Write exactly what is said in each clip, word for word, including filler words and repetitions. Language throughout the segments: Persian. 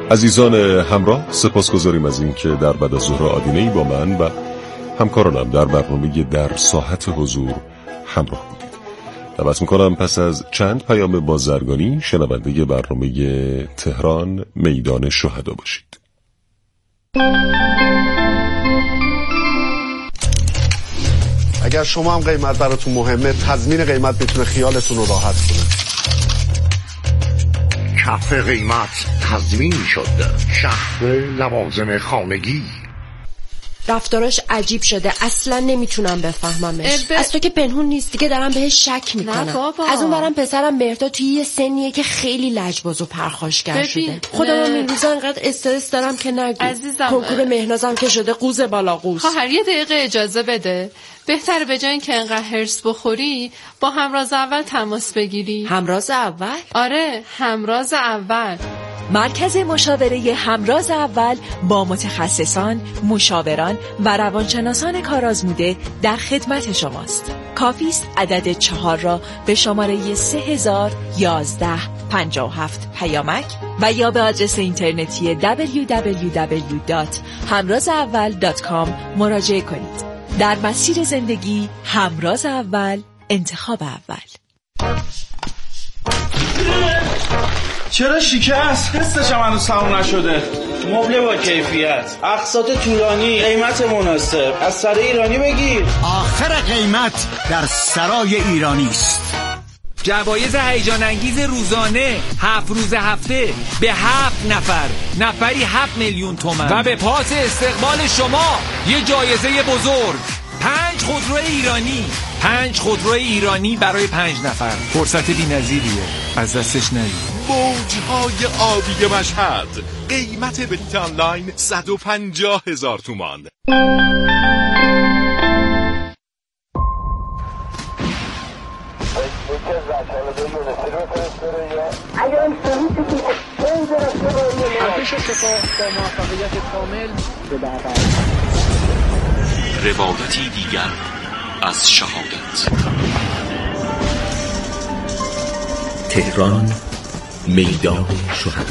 عزیزان همراه، سپاسگزاریم از این که در بعد از ظهر آدینه‌ای با من و همکارانم در برنامه در ساحت حضور همراه بودید. دعوت میکنم پس از چند پیام بازرگانی شنونده برنامه تهران میدان شهدا باشید. اگر شما هم قیمت براتون مهمه، تضمین قیمت میتونه خیالتون رو راحت کنه. کف قیمت تضمین شده. شهر لوازم خانگی. رفتاراش عجیب شده، اصلا نمیتونم بفهممش. ب... از تو که پنهون نیست دیگه، دارم بهش شک میکنم. از اون برم پسرم مهرداد توی یه سنیه که خیلی لجباز و پرخاشگر شده. خودم هم این روزا انقدر استرس دارم که نگو. عزیزم کنکور مهنازم که شده قوز بالا قوز. خواهر یه دقیقه اجازه بده. بهتره به جای اینکه انقدر هرس بخوری با همراز اول تماس بگیری. همراز اول؟ آره، همراز اول. مرکز مشاوره همراز اول با متخصصان، مشاوران و روانشناسان کارآزموده در خدمت شماست. کافی است عدد چهار را به شماره سه هزار یازده پنجاه و هفت پیامک و یا به آدرس اینترنتی دبلیو دبلیو دبلیو دات همراز اول دات کام مراجعه کنید. در مسیر زندگی همراز اول، انتخاب اول. چرا شکست؟ قسطش هم هنوز تموم نشده. مبل با کیفیت، اقساط طولانی، قیمت مناسب. از سرای ایرانی بگیر. آخر قیمت در سرای ایرانی است. جوایز هیجان انگیز روزانه، هفت روز هفته به هفت نفر، نفری هفت میلیون تومان و به پاس استقبال شما یه جایزه بزرگ. پنج خودرو ایرانی، پنج خودرو ایرانی برای پنج نفر. فرصت بی‌نظیریه، از دستش ندید. موجهای آبی مشهد، قیمت بلیت آنلاین صد و پنجاه هزار تومان. ارتش سپاه با موفقیت کامل به بعد. روایتی دیگر از شهادت. تهران میدان شهدا.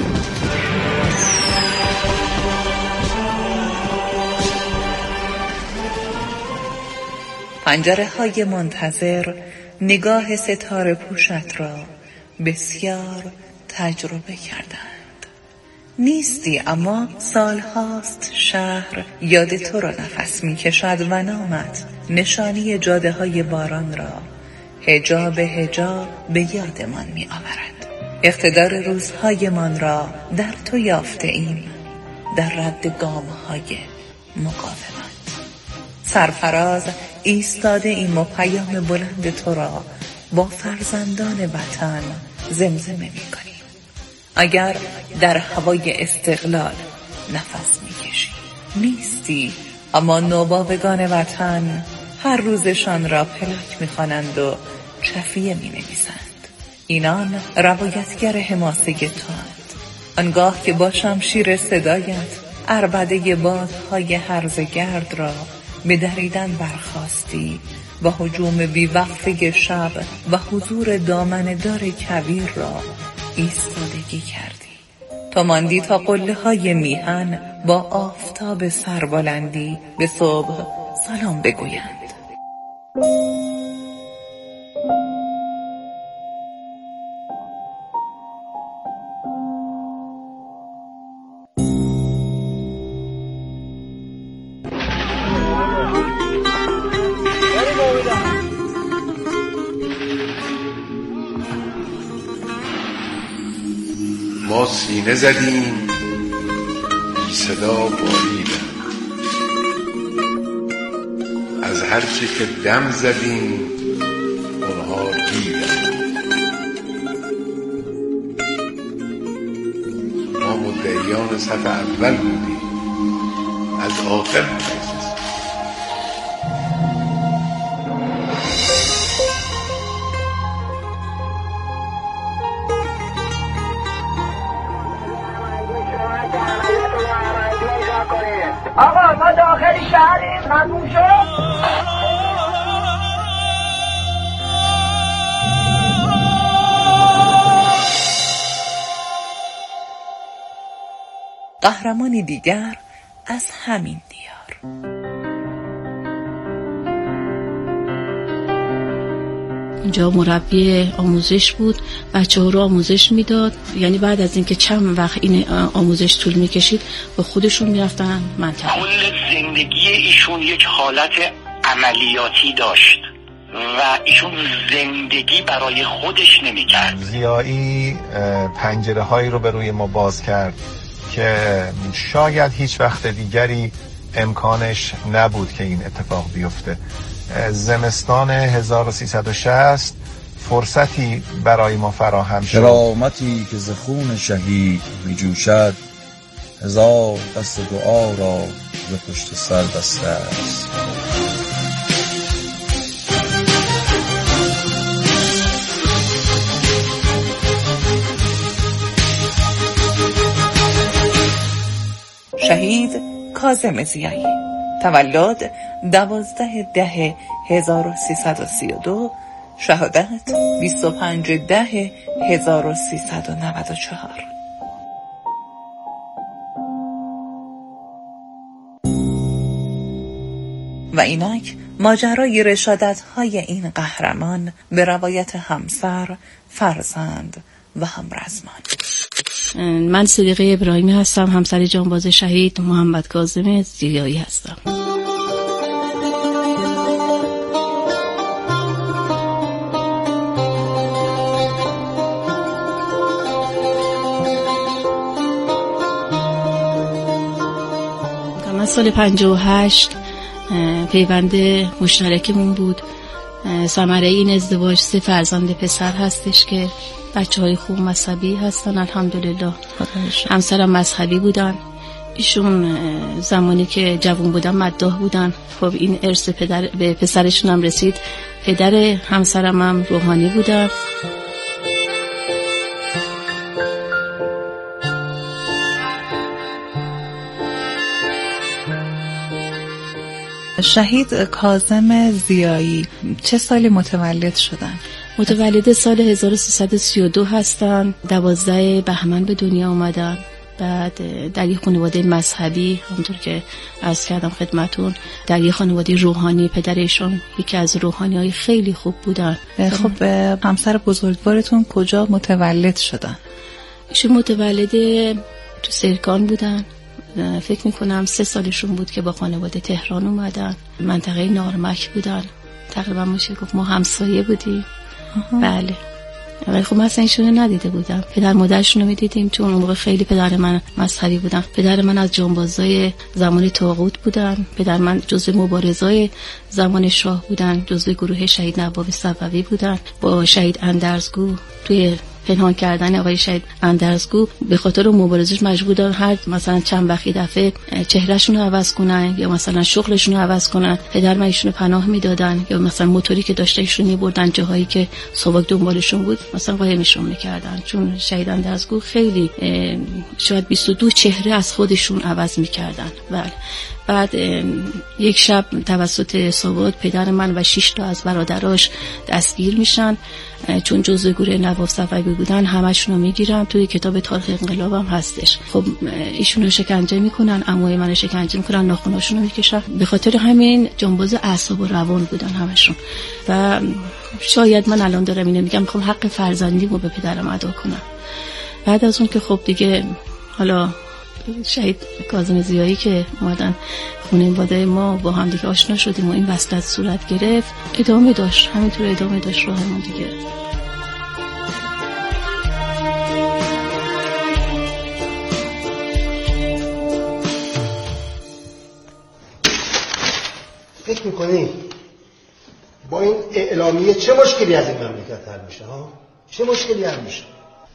پنجره های منتظر نگاه ستاره پوشت را بسیار تجربه کردند. نیستی اما سالهاست شهر یاد تو را نفس می کشد و نامت نشانی جاده های باران را حجاب حجاب به یادمان می آورد. اقتدار روزهایمان را در تو یافته ایم، در رد گام های مقاومت. سرفراز ایستاده ایم و پیام بلند تو را با فرزندان وطن زمزمه می کنیم. اگر در هوای استقلال نفس می‌کشی، نیستی اما نوباوگان وطن هر روزشان را پلاک می‌خوانند و چفیه می‌نویسند. اینان روایتگر حماسه توند. آنگاه که با شمشیر صدایت عربده بادهای هرزگرد را به دریدن برخاستی و هجوم بیوقفه شب و حضور دامنه‌دار کویر را ایستادگی کردی. تا ماندی تا قله های میهن با آفتاب سربلندی به صبح سلام بگویند. ما سینه زدیم بی صدا باریدن، از هر چی که دم زدیم اونها دیدن. ما مدعیان صف اول بودیم، از آخر نشستیم. آقا ما داخل شهریم، تموم شد. قهرمانی دیگر از همین دیار. اینجا مربی آموزش بود، بچه ها رو آموزش میداد، یعنی بعد از اینکه چند وقت این آموزش طول میکشید با خودشون میرفتن منطقه. کل زندگی ایشون یک حالت عملیاتی داشت و ایشون زندگی برای خودش نمیکرد. ضیایی پنجره هایی رو به روی ما باز کرد که شاید هیچ وقت دیگری امکانش نبود که این اتفاق بیفته. زمستان هزار و سیصد و شصت فرصتی برای ما فراهم شد. کرامتی که ز خون شهید می جوشد، هزار دست دعا را ز پشت سر بسته است. شهید کاظم ضیایی، تولد دوازده ده هزار و سیصد و سی و دو، شهادت بیست و پنج ده هزار و سیصد و نود و چهار. و اینک ماجرای رشادت‌های این قهرمان به روایت همسر، فرزند و همرزمان. من صدیقه ابراهیمی هستم، همسر جانباز شهید محمد کاظم ضیایی هستم. من سال پنجاه و هشت پیوند مشترکمون بود. ثمره این ازدواج سه فرزند پسر هستش که بچه های خوب مذهبی هستن الحمدلله. همسرم مذهبی بودن. ایشون زمانی که جوان بودن مداح بودن. خب این ارث پدر به پسرشون هم رسید. پدر همسرم هم روحانی بودن. شهید کاظم ضیایی چه سالی متولد شدن؟ متولد سال هزار و سیصد و سی و دو هستن. دوازده بهمن به دنیا آمدن. بعد در یک خانواده مذهبی، همونطور که عرض کردم خدمتون، در یک خانواده روحانی. پدرشون یکی از روحانی های خیلی خوب بودن. خب همسر بزرگوارتون کجا متولد شدن؟ ایشون متولد تو سرکان بودن. فکر میکنم سه سالشون بود که با خانواده تهران اومدن. منطقه نارمک بودن. تقریبا میشه گفت ما همسایه بودیم. بله. ولی خب من اصلا ایشونو ندیده بودم. پدر مادرشون رو میدیدیم چون اون موقع خیلی پدر من مذهبی بودن. پدر من از جانبازای زمان طاغوت بودن. پدر من جزو مبارزای زمان شاه بودن. جزو گروه شهید نواب صفوی بودن. با شهید اندرزگو توی پنهان کردن آقای شهید اندرزگو به خاطر مبارزش مجبور بودن هر مثلا چند وقت دفعه چهرهشون رو عوض کنن یا مثلا شغلشون رو عوض کنن. پدر من ایشونو پناه میدادن یا مثلا موتوری که داشته ایشون میبردن جاهایی که سوابق دنبالشون بود مثلا قایمشون میکردن. چون شهید اندرزگو خیلی شاید بیست و دو چهره از خودشون عوض میکردن. بله. بعد یک شب توسط سواد پدر من و شش تا از برادراش دستگیر میشن چون جزء گروه نواب صفوی بودن. همشون رو میگیرن. توی کتاب تاریخ انقلاب هم هستش. خب ایشون رو شکنجه میکنن، عموی من رو شکنجه میکنن، ناخناشون رو میکشن. به خاطر همین جانباز اعصاب و روان بودن همشون. و شاید من الان دارم اینو میگم میخوام حق فرزندیمو به پدرم ادا کنم. بعد از اون که خب دیگه حالا شهید کاظم ضیایی که اومدن خانواده ما با هم دیگه آشنا شدیم و این وصلت صورت گرفت، ادامه داشت، همینطور ادامه داشت راهمون دیگه. فکر میکنی با این اعلامیه چه مشکلی از این مملکت حل میشه ها؟ چه مشکلی حل میشه؟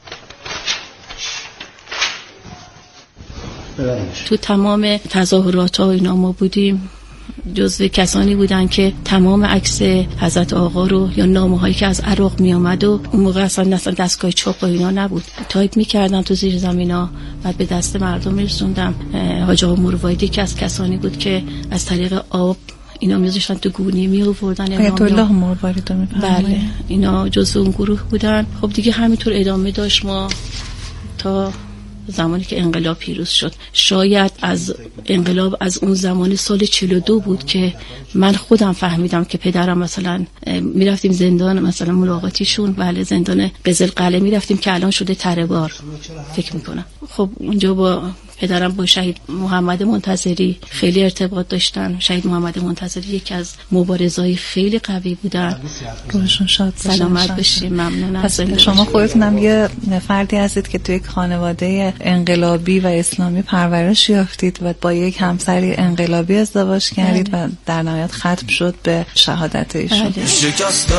تو تمام تظاهرات ها اینا ما بودیم. جزو کسانی بودن که تمام عکس حضرت آقا رو یا نامه هایی که از عراق می آمد و اون موقع اصلا اصلا دستگاه چاپ و اینا نبود، تایپ می کردم تو زیر زمینا، بعد به دست مردم می رسوندم. حاج آقا مروایدی که از کسانی بود که از طریق آب اینا میذاشتن تو گونی می آوردن. آیت الله مروایدی می بله، اینا جزو اون گروه بودن. خب دیگه همینطور ادامه داشت ما تا زمانی که انقلاب پیروز شد. شاید از انقلاب از اون زمان سال چهل و دو بود که من خودم فهمیدم که پدرم مثلا میرفتیم زندان مثلا ملاقاتیشون، بله زندان قزلقلعه میرفتیم که الان شده تره بار فکر میکنم. خب اونجا با پدرم با شهید محمد منتظری خیلی ارتباط داشتن. شهید محمد منتظری یکی از مبارزای خیلی قوی بودن. روشون شاد سلامت باشید. ممنونم. پس شما خودتونم یه فردی هستید که توی یک خانواده انقلابی و اسلامی پرورش یافتید و با یک همسری انقلابی ازدواج کردید و در نهایت ختم شد به شهادت ایشون. شکست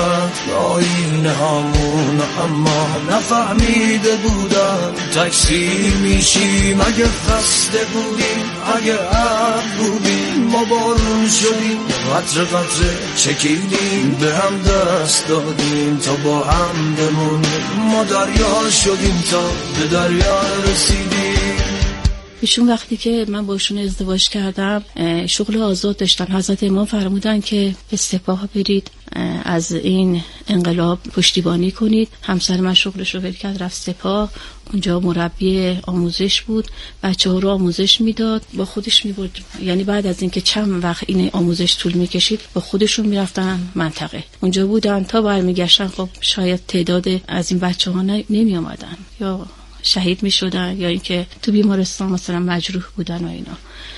آیین همون اما نفهمیده بودم تکسی میشیم اگه خسته بودیم اگه عب بودیم ما بارون شدیم قطر قطر چکیدیم به هم دست دادیم تا با هم بمونیم ما دریا شدیم تا به دریا رسیدیم. ایشون وقتی که من باشون ازدواج کردم شغل آزاد داشتن. حضرت امام فرمودن که به سپاه برید از این انقلاب پشتیبانی کنید. همسر من شغلش رو ول کرد رفت سپاه. اونجا مربی آموزش بود، بچه ها رو آموزش میداد، با خودش میبرد. یعنی بعد از اینکه چند وقت این آموزش طول میکشید با خودشون میرفتن منطقه. اونجا بودن تا برمیگشتن خب شاید تعداد از این بچه ها نمی آمدن یا شهید می شدن یا اینکه تو بیمارستان مثلا مجروح بودن و اینا.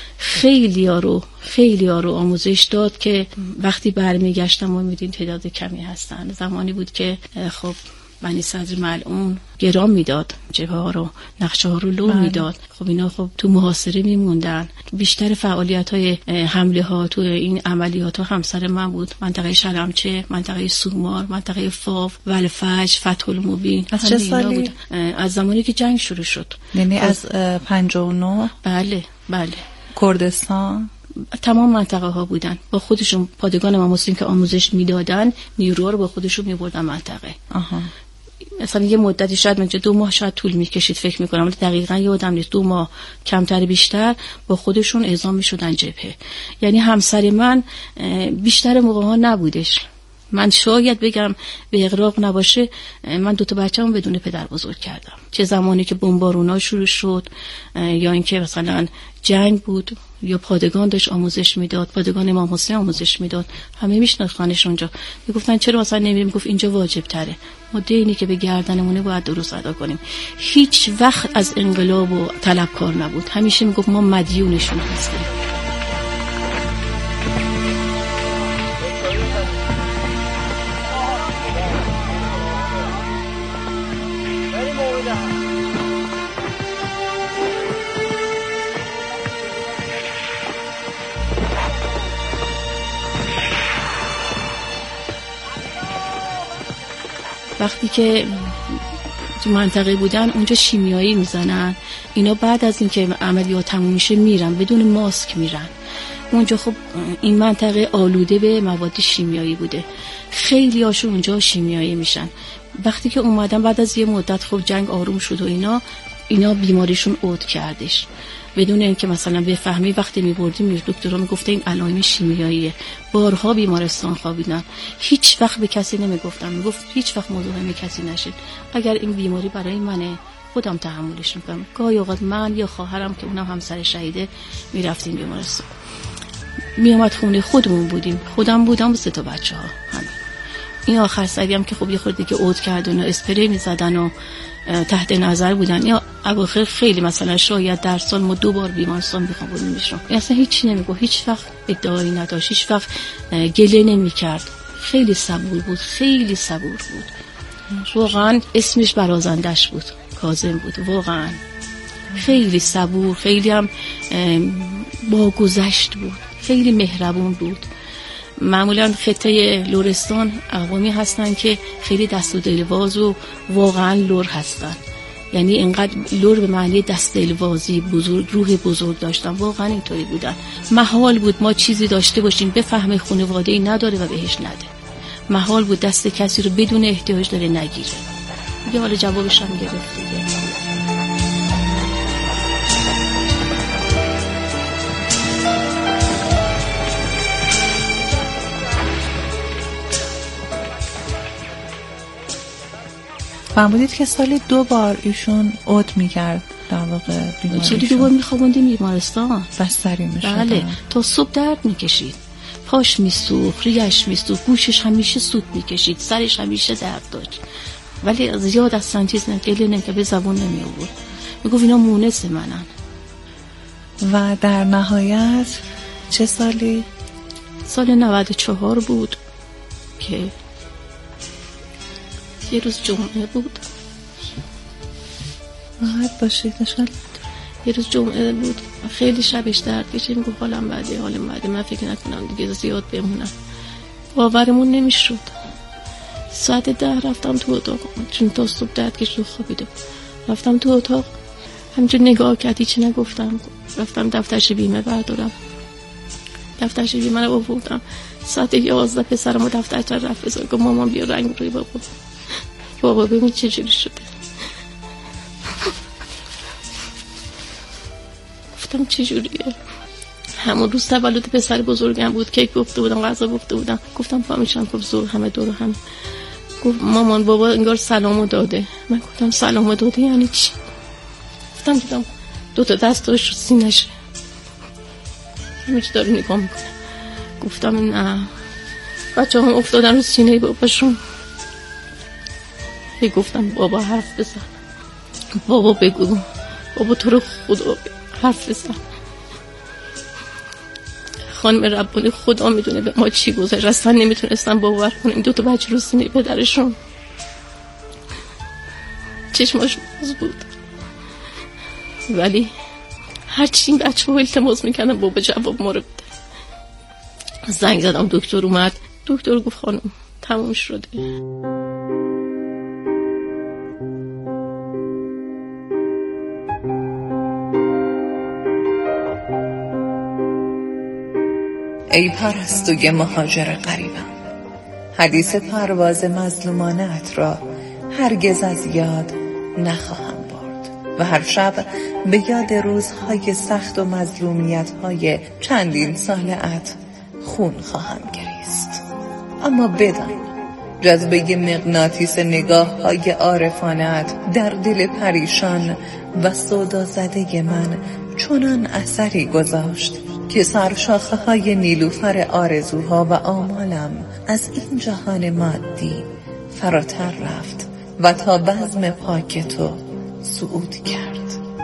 خیلی ها رو خیلی ها رو آموزش داد که وقتی برمیگشتم ما میدین تعداد کمی هستن. زمانی بود که خب بنی صدر ملعون گرام میداد، جبهه ها رو نقشه ها رو لو میداد. خب اینا خب تو محاصره میموندن. بیشتر فعالیت های حمله ها تو این عملیات ها همسر من بود. منطقه شلمچه، منطقه سومار، منطقه فاف، ولفج، فتح المبین. از چه سالی؟ بود. از زمانی که جنگ شروع شد. یعنی از پنجاه و نه؟ بله بله. کردستان تمام منطقه ها بودن. با خودشون پادگان امام حسین که آموزش میدادن نیروها رو با خودشون میبردن منطقه. آها. مثلا یه مدتی شاید منجا دو ماه شاید طول میکشید فکر میکنم، ولی دقیقاً یادم نیست. دو ماه کمتر بیشتر با خودشون اعزام میشدن جبهه. یعنی همسر من بیشتر موقع ها نبودش. من شاید بگم به اغراق نباشه من دو تا بچه‌مو بدون پدر بزرگ کردم. چه زمانی که بمبارونا شروع شد یا اینکه مثلا جنگ بود یا پادگان داشت آموزش میداد، پادگان امام حسین آموزش میداد، همه میشناختنش اونجا. میگفتن چرا مثلا نمیریم؟ گفت اینجا واجب تره، ما دینی که به گردنمونه باید درست ادا کنیم. هیچ وقت از انقلاب و طلبکار نبود. همیشه میگفت ما مدیونشون هستیم. وقتی که تو منطقه بودن اونجا شیمیایی میزنن اینا، بعد از اینکه عملیات تموم میشه میرن بدون ماسک میرن اونجا. خب این منطقه آلوده به مواد شیمیایی بوده، خیلی هاشون اونجا شیمیایی میشن. وقتی که اومدن بعد از یه مدت خب جنگ آروم شد و اینا اینا بیماریشون عود کردش بدون اینکه مثلا بفهمی. وقتی میبردیم دکترها میگفته این علائم شیمیاییه. بارها بیمارستان خوابیدن، هیچ وقت به کسی نمیگفتم. میگفت هیچ وقت مزاحم کسی نشید، اگر این بیماری برای منه خودم تحملش میکنم. گاهی اوقات من یا خواهرم که اونم همسر شهیده میرفتیم بیمارستان، میومد خونه خودمون بودیم، خودم بودم و سه تا بچه ها همین. این آخر سری هم که خب یه خورده که عود کردن و اسپری میزدن و تحت نظر بودن. یا اواخر خیلی مثلا شاید در سال ما دو بار بیمارستان بخوابونیم میشم. اصلا هیچی نمیگو، هیچ وقت ادعایی نداشت، هیچ وقت گله نمیکرد. خیلی صبور بود، خیلی صبور بود. واقعا اسمش برازندش بود، کاظم بود. واقعا خیلی صبور، خیلی هم با گذشت بود، خیلی مهربون بود. معمولا خطه لرستان اقوامی هستن که خیلی دست و دلواز و واقعا لر هستن. یعنی اینقدر لر به معنی دست دلوازی، بزرگ، روح بزرگ داشتن. واقعا اینطوری بودن. محال بود ما چیزی داشته باشیم بفهمه خانواده‌ای نداره و بهش نده. محال بود دست کسی رو بدون احتیاج داره نگیره. دیگه حالا جوابش هم گرفت دیگه. فرمودید که سالی دو بار ایشون عود میکرد. در واقع بیماری چلی دوبار میخوابوندیم بیمارستان بستری میشد. بله تا صبح درد میکشید، پاش میسوخت، ریش میسوخت، گوشش همیشه سوت میکشید، سرش همیشه درد داشت، ولی زیاد اصلا چیز نگله نمیکرد، به زبون نمی آورد، میگفت اینا مونس منن. و در نهایت چه سالی؟ سال نود و چهار بود که یه روز جمعه بود. راحت باشید نشان. یه روز جمعه بود، خیلی شبش درد کشید، میگفت حالم بده، حالم بده، من فکر نکنم دیگه زیاد بمونم. باورمون نمیشد. ساعت ده رفتم تو اتاق، چون تا صبح درد کشید خوابیده بود. رفتم تو اتاق، همینجور نگاه کردی چی نگفتم، رفتم دفترچه بیمه بردارم، دفترچه بیمه رو آوردم. ساعت یازده پسرم و دفترچه رفت بذار، گفت مامان بیا رنگ روی بابا، بابا ببین چه جوری شده. گفتم چه جوریه؟ همون روز تولد پسر بزرگم بود، کیک گفته بودم، غذا گفته بودم، گفتم فهمیشم گفت زور همه دور هم. گفت مامان بابا انگار سلامو داده. من گفتم سلامو داده یعنی چی؟ گفتم دیدم دو تا دستاش رو سینه‌شه، همه چی داره نگاه میکنه. گفتم نه، بچه هم افتادن رو سینه باباشون. هی گفتم بابا حرف بزن، بابا بگو، بابا تو رو خدا حرف بزن. خانم ربانی خدا میدونه به ما چی گذشت، اصلا نمیتونستم باور کنم این دو تا بچه رو سینه پدرشون. چشماش باز بود، ولی هرچی این بچه ها التماس میکنم بابا جواب ما رو بده. زنگ زدم، دکتر اومد، دکتر گفت خانم تموم شده. ای پرستوی مهاجر غریبم، حدیث پرواز مظلومانت را هرگز از یاد نخواهم برد و هر شب به یاد روزهای سخت و مظلومیت‌های چندین ساله‌ات خون خواهم گریست. اما بدان جذبه مغناطیس نگاه‌های عارفانه‌ات در دل پریشان و سودا زده من چنان اثری گذاشت که سرشاخه های نیلوفر آرزوها و آمالم از این جهان مادی فراتر رفت و تا بزم پاک تو صعود کرد.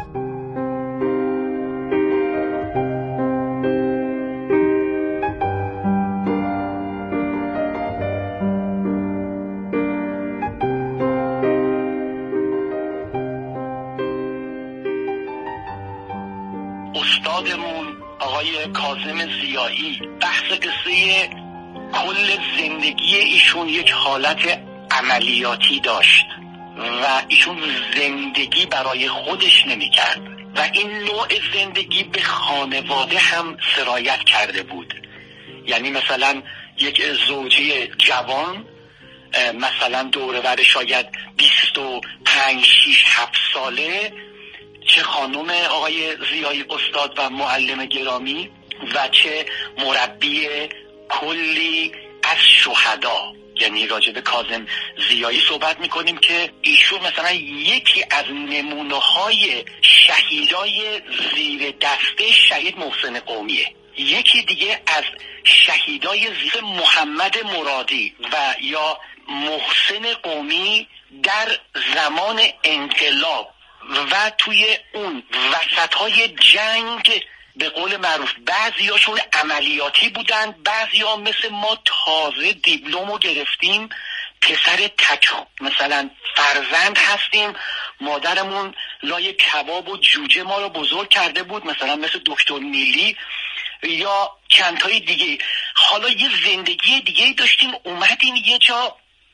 استادمون آقای کاظم ضیایی بحث قصه کل زندگی ایشون یک حالت عملیاتی داشت و ایشون زندگی برای خودش نمی کرد و این نوع زندگی به خانواده هم سرایت کرده بود. یعنی مثلا یک زوجه جوان مثلا دورور شاید بیست و پنج شیش هفت ساله، چه خانم آقای ضیایی استاد و معلم گرامی و چه مربی کلی از شهدا، یعنی راجع به کاظم ضیایی صحبت میکنیم که ایشون مثلا یکی از نمونه‌های شهیدای زیر دسته شهید محسن قومیه، یکی دیگه از شهیدای زیر محمد مرادی و یا محسن قومی در زمان انقلاب و توی اون وسطهای جنگ به قول معروف بعضی هاشون عملیاتی بودن، بعضی ها مثل ما تازه دیپلمو گرفتیم، پسر تک مثلا فرزند هستیم، مادرمون لای کباب و جوجه ما رو بزرگ کرده بود، مثلا مثل دکتر نیلی یا چندتای دیگه. حالا یه زندگی دیگه داشتیم، اومدیم یه جا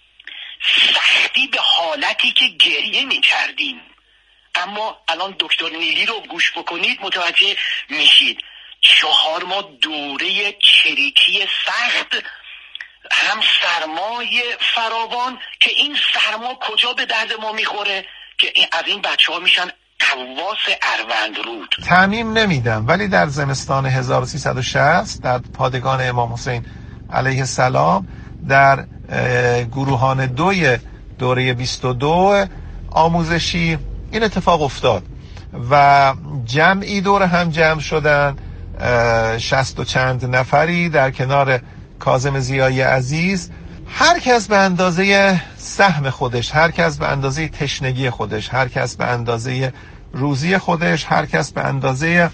سختی به حالتی که گریه می کردیم. اما الان دکتر نیلی رو گوش بکنید متوجه میشید. چهار ماه دوره چریکی سخت، هم سرمایه فراوان که این سرما کجا به درد ما میخوره که از این بچه ها میشن قواس اروندرود. تعمیم نمیدم، ولی در زمستان هزار و سیصد و شصت در پادگان امام حسین علیه السلام در گروهان دوی دوره بیست و دو آموزشی این اتفاق افتاد و جمعی دور هم جمع شدن، شصت و چند نفری در کنار کاظم ضیایی عزیز، هر کس به اندازه سهم خودش، هر کس به اندازه تشنگی خودش، هر کس به اندازه روزی خودش، هر کس به اندازه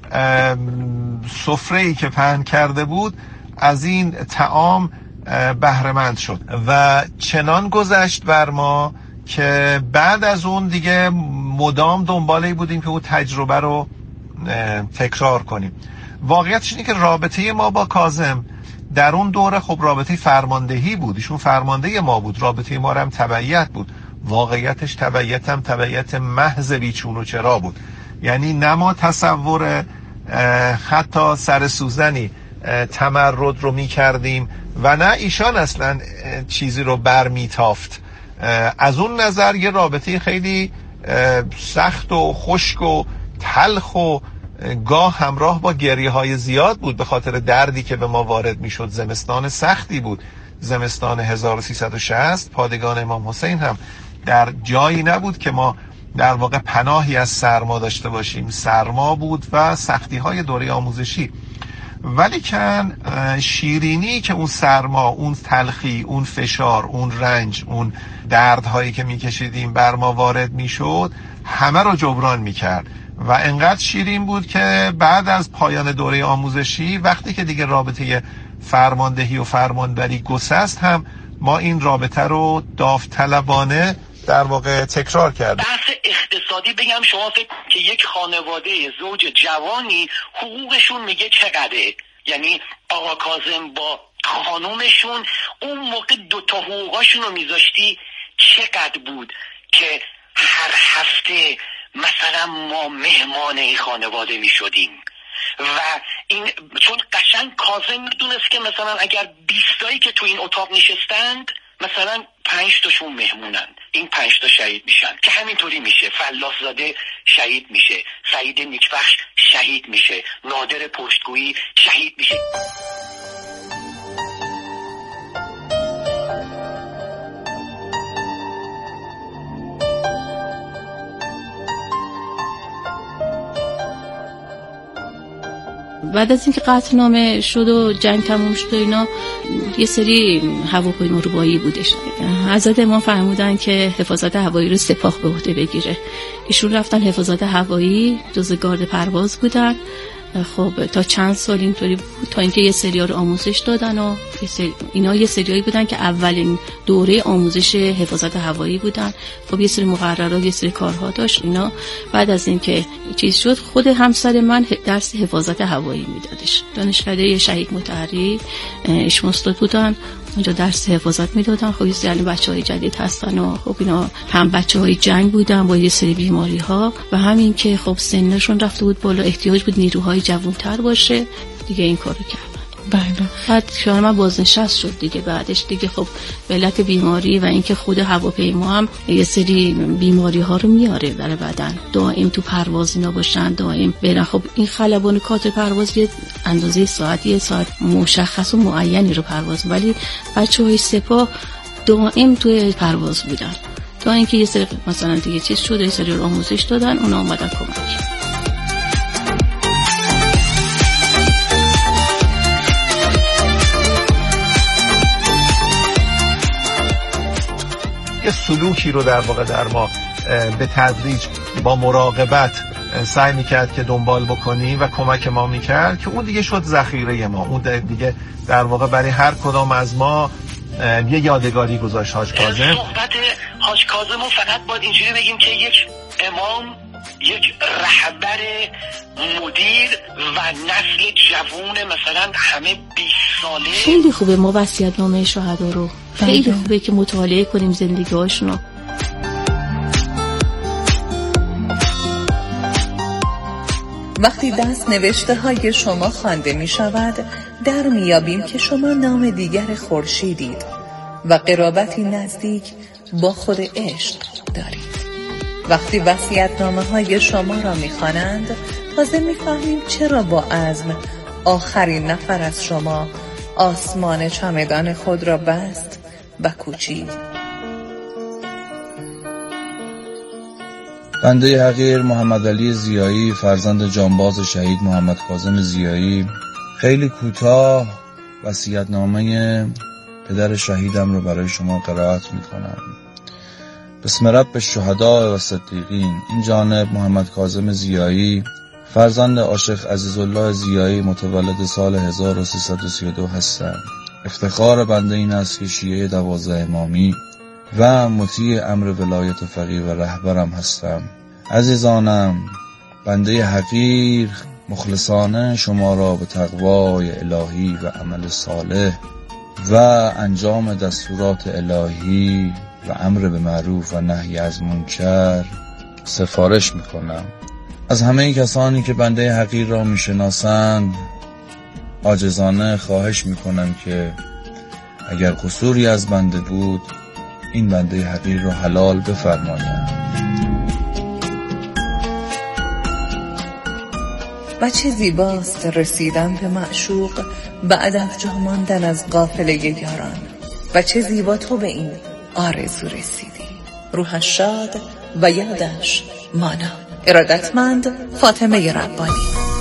سفره‌ای که پهن کرده بود از این طعام بهره‌مند شد و چنان گذشت بر ما که بعد از اون دیگه مدام دنباله بودیم که اون تجربه رو تکرار کنیم. واقعیتش اینه که رابطه ما با کاظم در اون دوره خب رابطه فرماندهی بود، ایشون فرمانده ما بود، رابطه ما هم تبعیت بود. واقعیتش تبعیت هم تبعیت محض بیچون و چرا بود، یعنی نه ما تصور حتی سر سوزنی تمرد رو می کردیم و نه ایشان اصلا چیزی رو بر می تافت. از اون نظر یه رابطه خیلی سخت و خشک و تلخ و گاه همراه با گریه های زیاد بود به خاطر دردی که به ما وارد می شد. زمستان سختی بود، زمستان هزار و سیصد و شصت. پادگان امام حسین هم در جایی نبود که ما در واقع پناهی از سرما داشته باشیم، سرما بود و سختی های دوره آموزشی. ولی کن شیرینی که اون سرما، اون تلخی، اون فشار، اون رنج، اون دردهایی که میکشیدیم بر ما وارد میشد همه رو جبران میکرد و انقدر شیرین بود که بعد از پایان دوره آموزشی وقتی که دیگه رابطه فرماندهی و فرمانبری گسست هم ما این رابطه رو داوطلبانه در واقع تکرار کردیم. بحث اقتصادی بگم، شما فکر که یک خانواده زوج جوانی حقوقشون میگه چقدره؟ یعنی آقا کاظم با خانومشون اون موقع دوتا حقوقاشون رو میذاشتی چقدر بود که هر هفته مثلا ما مهمان این خانواده میشدیم و این چون قشنگ کاظم میدونست که مثلا اگر بیستایی که تو این اتاق نشستند مثلا پنج تاشون مهمونن، این پنج تا شهید میشن که همینطوری میشه. فلاح زاده شهید میشه، سعید نیکبخش شهید میشه، نادر پشتگویی شهید میشه. بعد از اینکه قطعنامه شد و جنگ تموم شد و اینا، یه سری هواپیما روبایی بودش. حضرت امام فرمودن که حفاظت هوایی رو سپاه به عهده بگیره. ایشون رفتن حفاظت هوایی، جزء گارد پرواز بودن. خب تا چند سال اینطوری بود تا اینکه یه سری‌ها رو آموزش دادن و یه سری... اینا یه سریایی بودن که اولین دوره آموزش حفاظت هوایی بودن. خب یه سری مقررات، یه سری کارها داشت اینا. بعد از اینکه چیز شد، خود همسر من درس حفاظت هوایی میدادش. دانشکده شهید مطهری ایشون استاد بودن، اونجا درس حفاظت میدادن. خب یعنی بچه‌های جدید هستن و خب اینا هم بچه‌های جنگ بودن با یه سری بیماری‌ها و همین که خب سنشون رفته بود بالا، احتیاج بود نیروهای جوان‌تر باشه دیگه، این کارو کردن. بله. بعد شما من بازنشست شد دیگه. بعدش دیگه خب به علت بیماری و اینکه خود هواپیما هم یه سری بیماری ها رو میاره در بدن، دائم تو پرواز اینا باشن، دائم برن. خب این خلبان کادر پرواز یه اندازه ساعت یه ساعت مشخص و معینی رو پرواز، ولی بچه‌های سپاه دائم توی پرواز بودن تا اینکه یه سری مثلا دیگه چیز شد، یه سری رو آموزش دادن، اونا اومدن کمک. یه سلوکی رو در واقع در ما به تدریج با مراقبت سعی میکرد که دنبال بکنیم و کمک ما میکرد که اون دیگه شد ذخیره ما. اون دیگه در واقع برای هر کدام از ما یه یادگاری گذاشت. حاج کاظم، صحبت حاج کاظم رو فقط باید اینجوری بگیم که یک امام، یک رهبر، مدیر و نسل جوون مثلا همه بیست ساله. خیلی خوبه ما وصیت‌نامه شهدا رو خیلی خوبه که مطالعه کنیم زندگی هاشون رو. وقتی دست نوشته های شما خوانده می شود، در میابیم که شما نام دیگر خورشیدید و قرابتی نزدیک با خود عشق دارید. وقتی وصیت‌نامه های شما را می خوانند، تازه می فهمیم چرا با عزم آخرین نفر از شما آسمان چمدان خود را بست و کوچید. بنده حقیر محمد علی ضیایی، فرزند جانباز شهید محمد کاظم ضیایی، خیلی کوتاه وصیت‌نامه پدر شهیدم رو برای شما قرائت می‌کنم. بسم رب الشهداء و صدیقین. این جانب محمد کاظم ضیایی، فرزند عاشق عزیزالله ضیایی، متولد سال هزار و سیصد و سی و دو هستم. افتخار بنده این است که شیعه دوازده امامی و مطیع امر ولایت فقیه و رهبرم هستم. عزیزانم، بنده حقیر مخلصانه شما را به تقوای الهی و عمل صالح و انجام دستورات الهی و امر به معروف و نهی از منکر سفارش میکنم. از همه کسانی که بنده حقیر را میشناسند عاجزانه خواهش میکنم که اگر قصوری از بنده بود این بنده حقیر را حلال بفرمایند. و چه زیباست رسیدن به معشوق بعد از جا ماندن از قافله یاران، و چه زیبا تو به این آرزو رسیدی. روحش شاد و یادش مانا. ارادتمند فاطمه ربانی.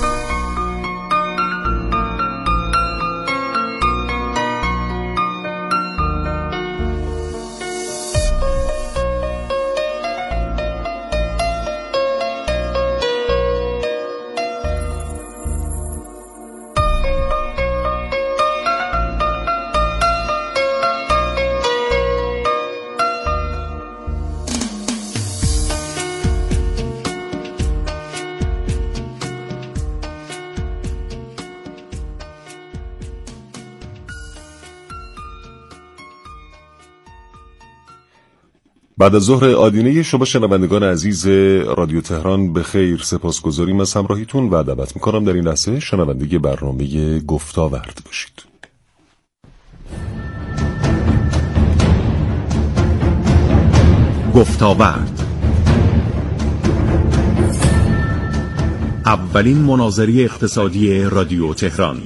بعد از ظهر آدینه شما شنوندگان عزیز رادیو تهران به خیر، سپاسگزاریم از همراهیتون و دعوت میکنم در این لحظه شنونده برنامه گفتاورد باشید. گفتاورد، اولین مناظره اقتصادی رادیو تهران.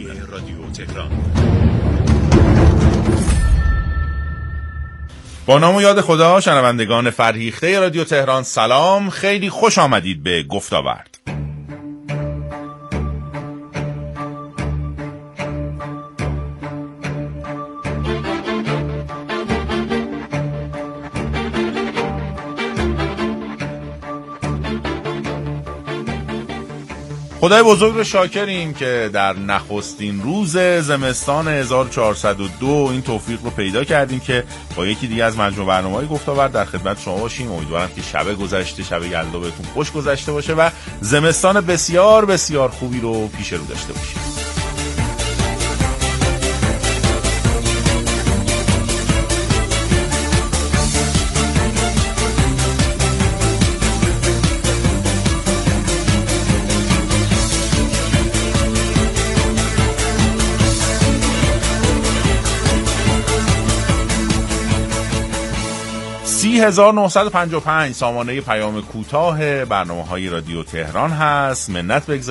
با نام و یاد خدا، شنوندگان فرهیخته رادیو تهران سلام، خیلی خوش آمدید به گفتاورد. خدای بزرگ رو شاکریم که در نخستین روز زمستان هزار و چهارصد و دو این توفیق رو پیدا کردیم که با یکی دیگه از مجموع برنامه‌های گفتاورد در خدمت شما باشیم. امیدوارم که شب گذشته، شب یلدا بهتون خوش گذشته باشه و زمستان بسیار بسیار خوبی رو پیش رو داشته باشیم. هزار و نهصد و پنجاه و پنج سامانه پیام کوتاه برنامه‌های رادیو تهران هست. منت بگذارید